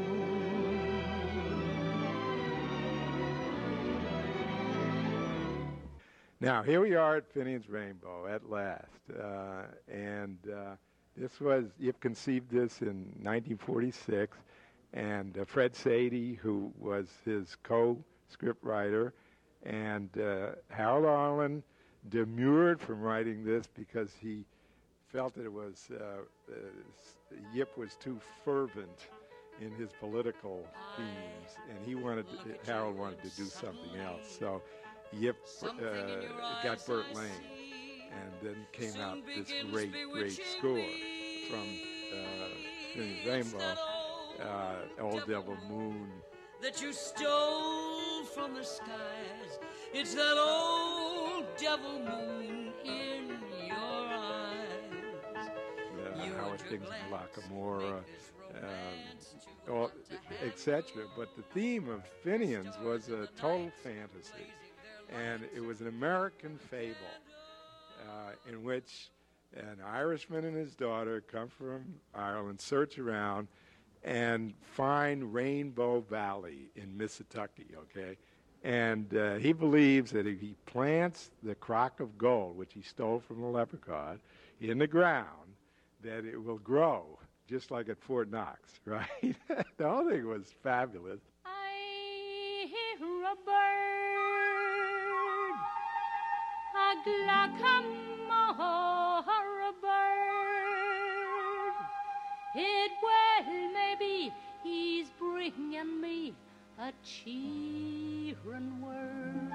B: Now, here we are at Finian's Rainbow at last. Uh, and uh, this was, Yip conceived this in nineteen forty-six. And uh, Fred Sadie, who was his co-script writer, and uh, Harold Arlen demurred from writing this because he felt that it was, uh, uh, Yip was too fervent in his political themes, and he wanted, to, Harold wanted to do something else. So Yip uh, got Burt Lane, and then came out this great, great score from uh, Finian's Rainbow, uh, Old Devil Moon.
N: That you stole from the skies, it's that old devil moon in your eyes.
B: Uh, how are things in Lockamore, um, et cetera. But the theme of Finian's was a total fantasy. And it was an American fable uh, in which an Irishman and his daughter come from Ireland, search around, and find Rainbow Valley in Mississippi, okay? And uh, he believes that if he plants the crock of gold, which he stole from the leprechaun, in the ground, that it will grow, just like at Fort Knox, right? The whole thing was fabulous.
M: I hear a bird, a glackamore, a bird. It well maybe he's bringing me a cheering word.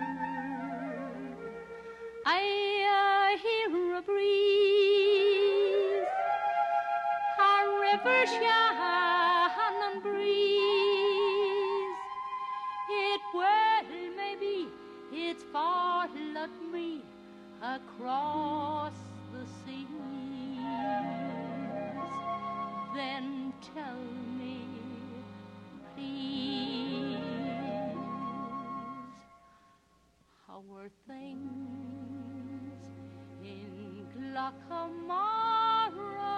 M: I uh, hear a breeze, a river shannon breeze. It well maybe it's followed me across the seas. Then tell me, please, how were things in Glackamara?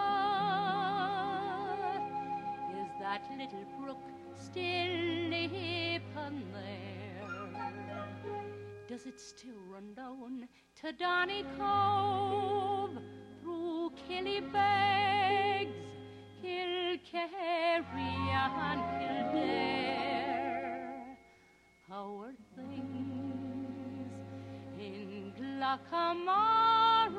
M: Is that little brook still leaping there? Does it still run down to Donny Cove through Killybegs, Kilkerry and Kildare? How are things in Glackamara?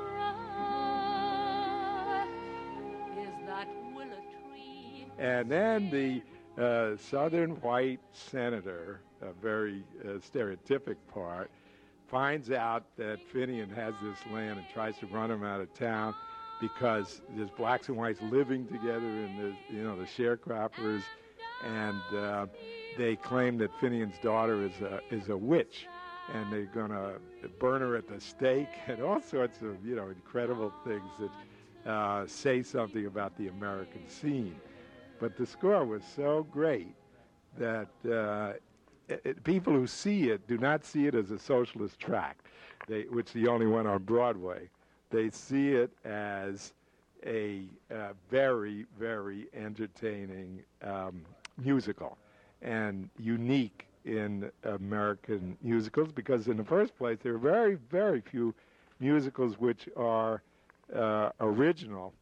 M: Is that willow tree?
B: And then the uh, Southern white senator, a very uh, stereotypic part, finds out that Finian has this land and tries to run him out of town because there's blacks and whites living together in the, you know, the sharecroppers, and uh, they claim that Finian's daughter is a, is a witch, and they're going to burn her at the stake, and all sorts of, you know, incredible things that uh, say something about the American scene. But the score was so great that uh, it, it, people who see it do not see it as a socialist tract, they, which is the only one on Broadway. They see it as a uh, very, very entertaining um, musical and unique in American musicals, because in the first place, there are very, very few musicals which are uh, original.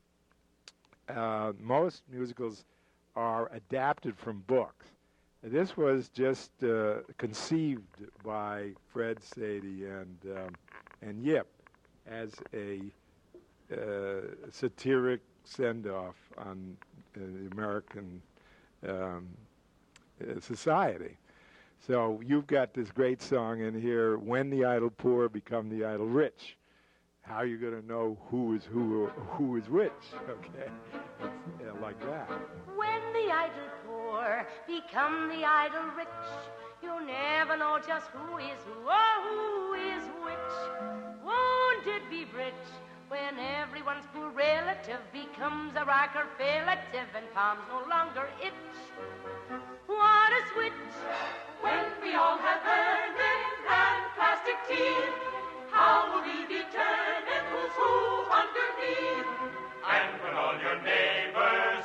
B: Uh, most musicals are adapted from books. This was just uh, conceived by Fred Sadie and, um, and Yip as a uh, satiric send-off on uh, the American um, uh, society. So you've got this great song in here, When the Idle Poor Become the Idle Rich. How are you going to know who is who who is which? Okay, it's, uh, like that.
O: When the idle poor become the idle rich, you'll never know just who is who or who is which. Won't it be rich when everyone's poor relative becomes a racker relative and palms no longer itch? What a switch!
P: When we all have earned in grand plastic teeth, how will we determine who's who underneath? And when all your neighbors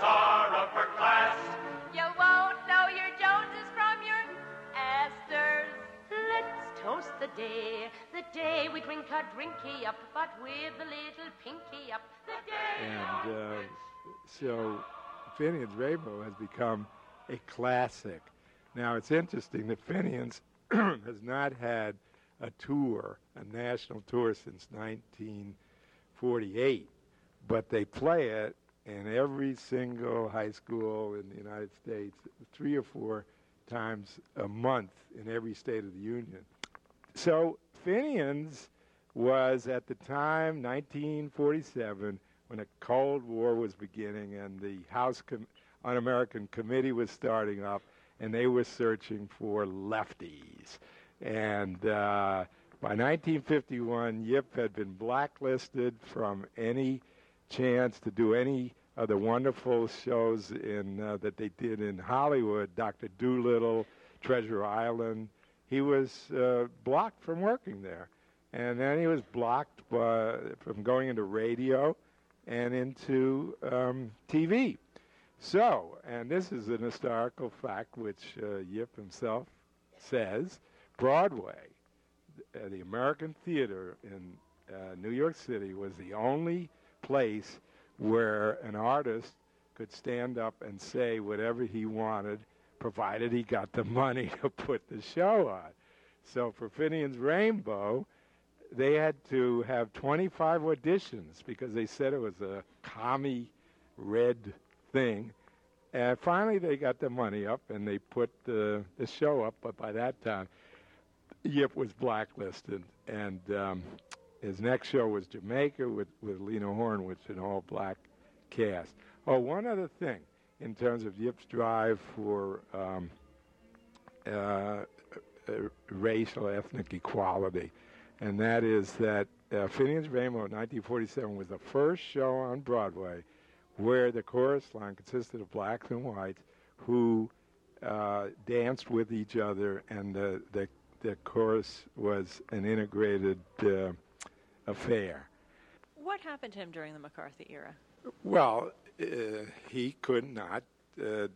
O: pinky up, but with a little pinky up. The day
B: And uh, so Finian's Rainbow has become a classic. Now, it's interesting that Finian's has not had a tour, a national tour, since nineteen forty-eight, but they play it in every single high school in the United States, three or four times a month in every state of the union. So Finian's was, at the time, nineteen forty-seven, when a Cold War was beginning and the House Com- Un-American Committee was starting up, and they were searching for lefties. And uh, by nineteen fifty-one, Yip had been blacklisted from any chance to do any of the wonderful shows in uh, that they did in Hollywood, Doctor Dolittle, Treasure Island. He was uh, blocked from working there. And then he was blocked by, from going into radio and into um, T V. So, and this is an historical fact which uh, Yip himself says, Broadway, uh, the American theater in uh, New York City, was the only place where an artist could stand up and say whatever he wanted, provided he got the money to put the show on. So for Finian's Rainbow, they had to have twenty-five auditions because they said it was a commie red thing. And finally they got the money up and they put the, the show up, but by that time, Yip was blacklisted. And um, his next show was Jamaica with, with Lena Horne, which is an all-black cast. Oh, one other thing in terms of Yip's drive for um, uh, uh, racial, ethnic equality, and that is that uh, Finian's Rainbow in nineteen forty-seven was the first show on Broadway where the chorus line consisted of blacks and whites who uh, danced with each other, and the, the, the chorus was an integrated uh, affair.
H: What happened to him during the McCarthy era?
B: Well, uh, he could not uh,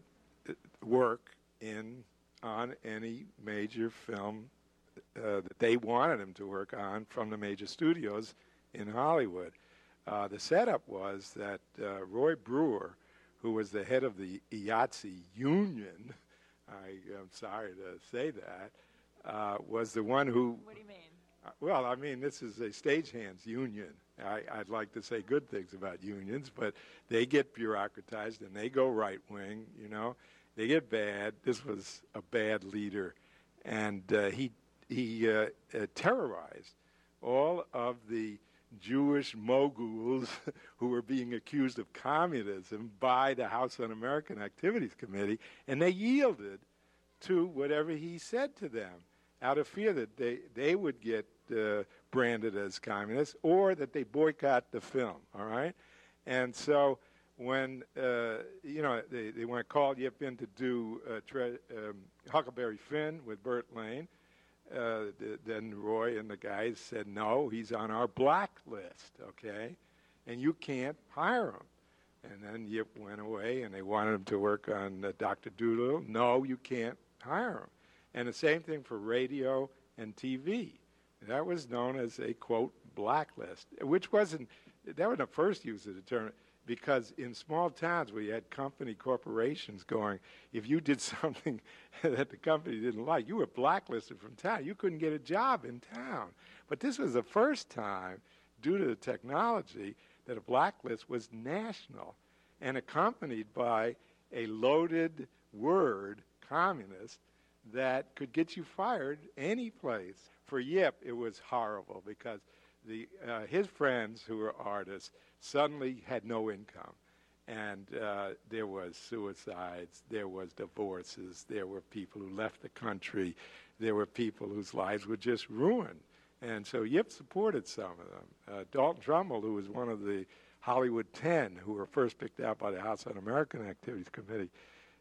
B: work in on any major film uh, that they wanted him to work on from the major studios in Hollywood. Uh, the setup was that uh, Roy Brewer, who was the head of the I A T S E union, I am sorry to say that, uh, was the one who...
H: What do you mean?
B: Uh, well, I mean, this is a stagehands union. I, I'd like to say good things about unions, but they get bureaucratized and they go right-wing, you know. They get bad. This was a bad leader. And uh, he, he uh, uh, terrorized all of the Jewish moguls who were being accused of communism by the House Un-American Activities Committee, and they yielded to whatever he said to them out of fear that they, they would get uh, branded as communists or that they boycott the film, all right? And so when, uh, you know, they, they went called Yip in to do uh, tre- um, Huckleberry Finn with Burt Lane, Uh, th- then Roy and the guys said, no, he's on our blacklist, okay? And you can't hire him. And then Yip went away, and they wanted him to work on uh, Doctor Dolittle. No, you can't hire him. And the same thing for radio and T V. That was known as a, quote, blacklist, which wasn't, that was the first use of the term, because in small towns where you had company corporations going, if you did something that the company didn't like, you were blacklisted from town. You couldn't get a job in town. But this was the first time, due to the technology, that a blacklist was national and accompanied by a loaded word, communist, that could get you fired any place. For Yip, it was horrible because the uh, his friends who were artists suddenly had no income. And uh, there was suicides, there was divorces, there were people who left the country, there were people whose lives were just ruined. And so Yip supported some of them. Uh, Dalton Trumbull, who was one of the Hollywood ten who were first picked out by the House Un-American Activities Committee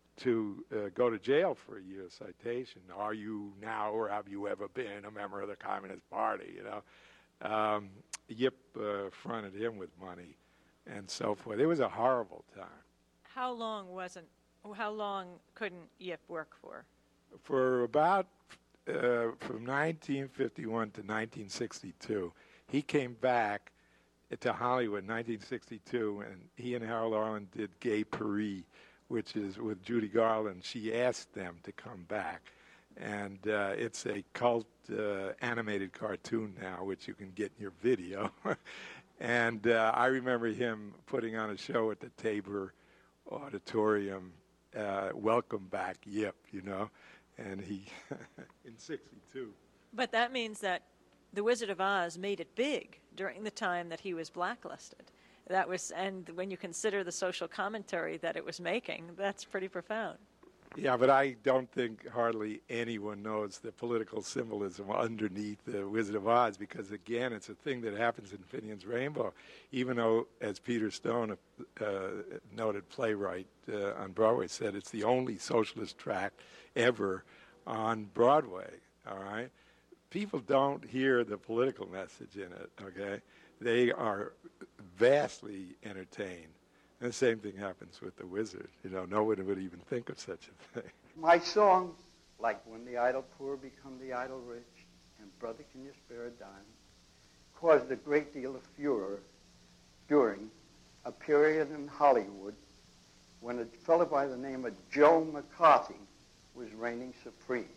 B: to uh, go to jail for a year's citation. Are you now or have you ever been a member of the Communist Party, you know? Um, Yip uh, fronted him with money and so forth. It was a horrible time.
H: How long wasn't, how long couldn't Yip work for?
B: For about, uh, from nineteen fifty-one to nineteen sixty-two, he came back to Hollywood in nineteen sixty-two, and he and Harold Arlen did Gay Paris, which is with Judy Garland. She asked them to come back. And uh, it's a cult uh, animated cartoon now, which you can get in your video. And uh, I remember him putting on a show at the Tabor Auditorium, uh, Welcome Back, Yip, you know, and he, in sixty-two.
H: But that means that The Wizard of Oz made it big during the time that he was blacklisted. That was, and when you consider the social commentary that it was making, that's pretty profound.
B: Yeah, but I don't think hardly anyone knows the political symbolism underneath the Wizard of Oz, because, again, it's a thing that happens in Finian's Rainbow, even though, as Peter Stone, a uh, noted playwright uh, on Broadway, said it's the only socialist tract ever on Broadway, all right? People don't hear the political message in it, okay? They are vastly entertained. And the same thing happens with the Wizard. You know, no one would even think of such a thing.
J: My songs, like When the Idle Poor Become the Idle Rich and Brother Can You Spare a Dime, caused a great deal of furor during a period in Hollywood when a fellow by the name of Joe McCarthy was reigning supreme.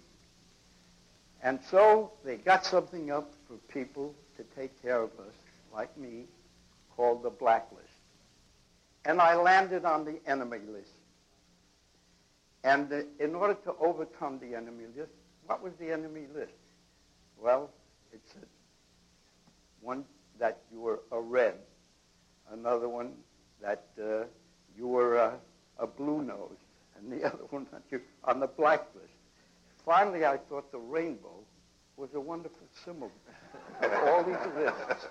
J: And so they got something up for people to take care of us, like me, called the Blacklist. And I landed on the enemy list. And uh, in order to overcome the enemy list, what was the enemy list? Well, it said one, that you were a red, another one that uh, you were a, a blue nose, and the other one that you on the blacklist. Finally, I thought the rainbow was a wonderful symbol of all these lists.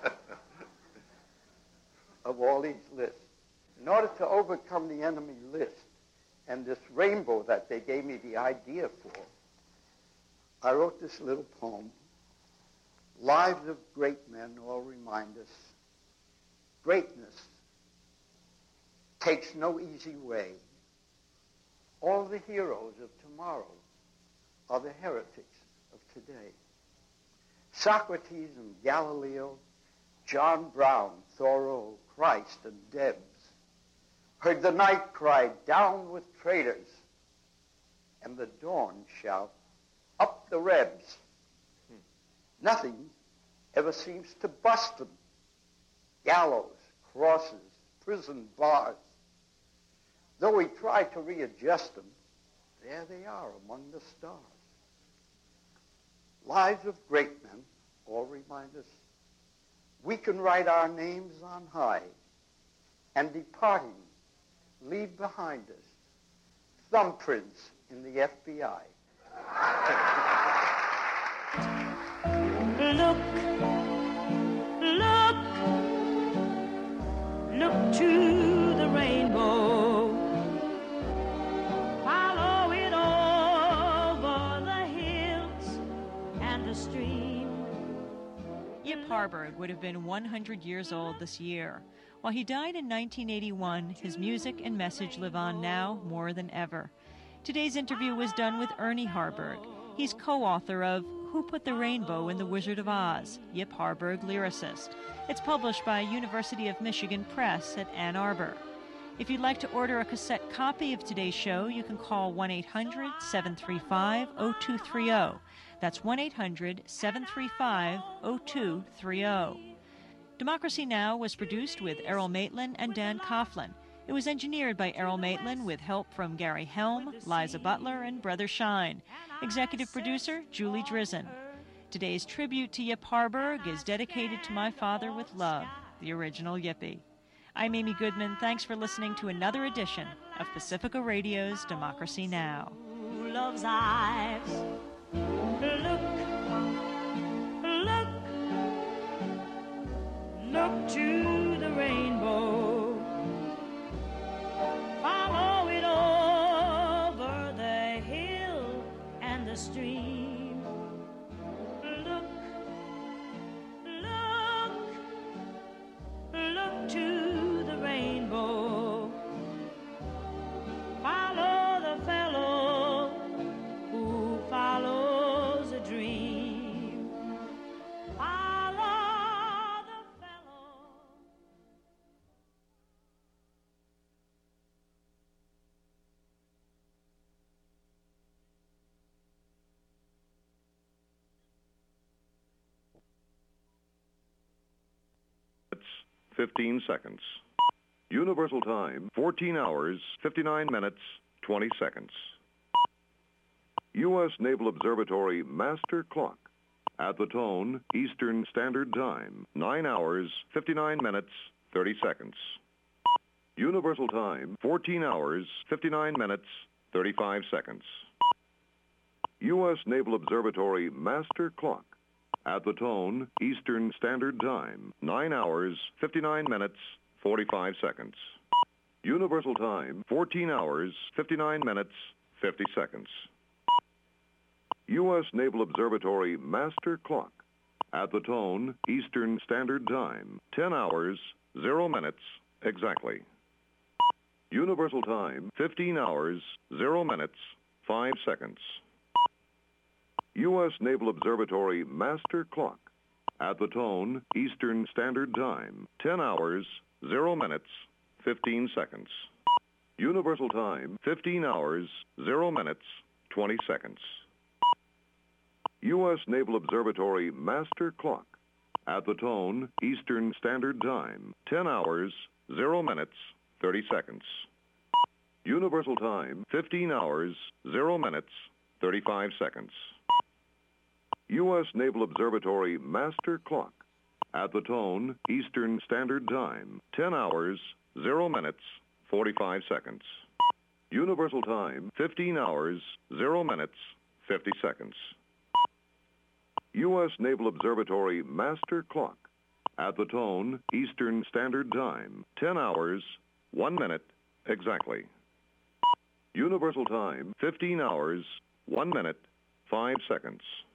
J: Of all these lists. In order to overcome the enemy list and this rainbow that they gave me the idea for, I wrote this little poem. Lives of great men all remind us greatness takes no easy way. All the heroes of tomorrow are the heretics of today. Socrates and Galileo, John Brown, Thoreau, Christ, and Debs heard the night cry, down with traitors, and the dawn shout, up the Rebs. Hmm. Nothing ever seems to bust them. Gallows, crosses, prison bars. Though we try to readjust them, there they are among the stars. Lives of great men all remind us we can write our names on high, and departing, leave behind us thumbprints in the F B I.
N: Look, look, look to the rainbow. Follow it over the hills and the stream.
A: Yip Harburg would have been one hundred years old this year. While he died in nineteen eighty-one, his music and message live on now more than ever. Today's interview was done with Ernie Harburg. He's co-author of Who Put the Rainbow in the Wizard of Oz? Yip Harburg, lyricist. It's published by University of Michigan Press at Ann Arbor. If you'd like to order a cassette copy of today's show, you can call one eight hundred, seven three five, zero two three zero. That's one eight hundred, seven three five, zero two three zero. Democracy Now! Was produced with Errol Maitland and Dan Coughlin. It was engineered by Errol Maitland with help from Gary Helm, Liza Butler, and Brother Shine. Executive producer, Julie Drizzen. Today's tribute to Yip Harburg is dedicated to my father with love, the original Yippie. I'm Amy Goodman. Thanks for listening to another edition of Pacifica Radio's Democracy Now!
N: Love's eyes. Look, look, look to the rainbow. Follow it over the hill and the stream. Look, look, look to the rainbow. Follow the fellow who follows a dream.
Q: fifteen seconds. Universal Time, fourteen hours, fifty-nine minutes, twenty seconds. U S Naval Observatory Master Clock. At the tone, Eastern Standard Time, nine hours, fifty-nine minutes, thirty seconds. Universal Time, fourteen hours, fifty-nine minutes, thirty-five seconds. U S Naval Observatory Master Clock. At the tone, Eastern Standard Time, nine hours, fifty-nine minutes, forty-five seconds. Universal Time, fourteen hours, fifty-nine minutes, fifty seconds. U S Naval Observatory Master Clock. At the tone, Eastern Standard Time, ten hours, zero minutes, exactly. Universal Time, fifteen hours, zero minutes, five seconds. U S Naval Observatory Master Clock. At the tone, Eastern Standard Time, ten hours, zero minutes, fifteen seconds. Universal Time, fifteen hours, zero minutes, twenty seconds. U S Naval Observatory Master Clock. At the tone, Eastern Standard Time, ten hours, zero minutes, thirty seconds. Universal Time, fifteen hours, zero minutes, thirty-five seconds. U S Naval Observatory Master Clock. At the tone, Eastern Standard Time, ten hours, zero minutes, forty-five seconds. Universal Time, fifteen hours, zero minutes, fifty seconds. U S Naval Observatory Master Clock. At the tone, Eastern Standard Time, ten hours, one minute, exactly. Universal Time, fifteen hours, one minute, five seconds.